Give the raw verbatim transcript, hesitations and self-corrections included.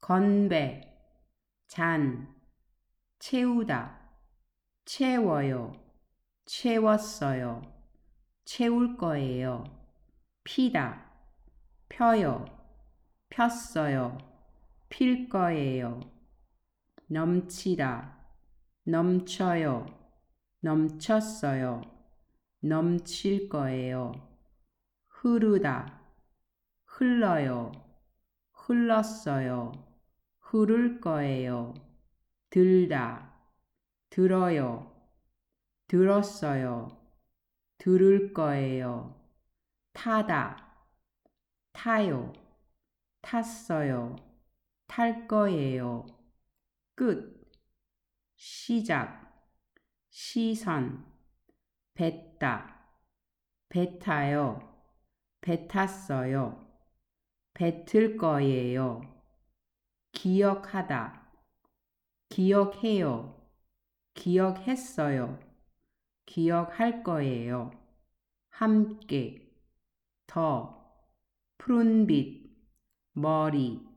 건배, 잔, 채우다, 채워요, 채웠어요, 채울 거예요. 피다, 펴요, 폈어요, 필 거예요. 넘치다, 넘쳐요, 넘쳤어요, 넘칠 거예요. 흐르다, 흘러요, 흘렀어요, 흐를 거예요. 들다, 들어요, 들었어요, 들을 거예요. 타다, 타요, 탔어요, 탈 거예요. 끝, 시작, 시선, 뱉다, 뱉어요, 뱉었어요, 뱉을 거예요. 기억하다, 기억해요, 기억했어요, 기억할 거예요. 함께, 더, 푸른빛, 머리,